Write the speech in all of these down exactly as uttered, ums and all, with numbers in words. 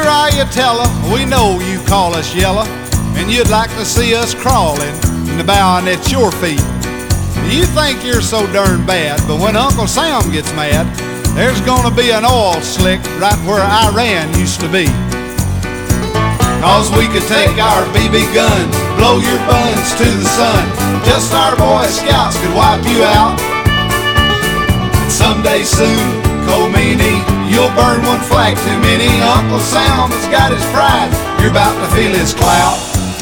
how you tell her, we know you call us yellow, and you'd like to see us crawling and bowing at your feet. You think you're so darn bad, but when Uncle Sam gets mad, there's gonna be an oil slick right where Iran used to be. Cause we could take our B B guns, blow your buns to the sun. Just our Boy Scouts could wipe you out. Someday soon, Khomeini, you'll burn one flag too many. Uncle Sam has got his pride, you're about to feel his clout.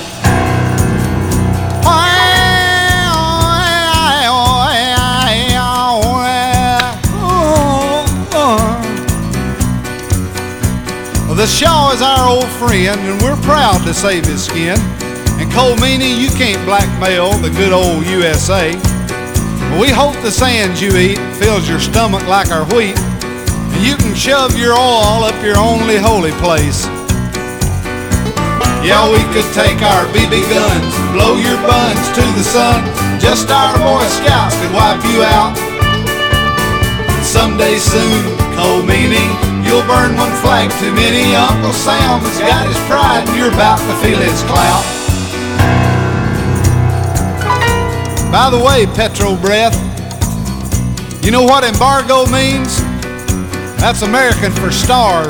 The Shah is our old friend, and we're proud to save his skin. And Khomeini, you can't blackmail the good old U S A. We hope the sand you eat fills your stomach like our wheat, and you can shove your oil up your only holy place. Yeah, we could take our B B guns, blow your buns to the sun. Just our Boy Scouts could wipe you out. Someday soon, Khomeini, you'll burn one flag too many. Uncle Sam has got his pride, and you're about to feel his clout. By the way, Petro Breath, you know what embargo means? That's American for starve.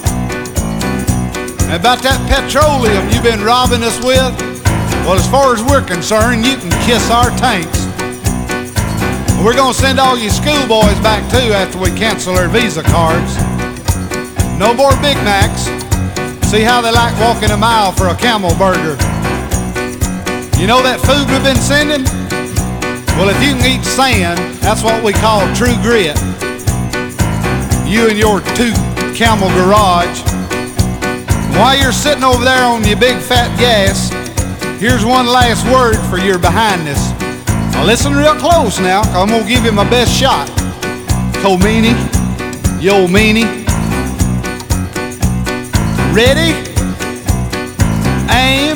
And about that petroleum you've been robbing us with, well, as far as we're concerned, you can kiss our tanks. We're gonna send all you schoolboys back too after we cancel their Visa cards. No more Big Macs. See how they like walking a mile for a camel burger. You know that food we've been sending? Well, if you can eat sand, that's what we call true grit. You and your two-camel garage. While you're sitting over there on your big fat gas, here's one last word for your behindness. Now listen real close now, 'cause I'm gonna give you my best shot. Khomeini, you old meanie. Ready? Aim.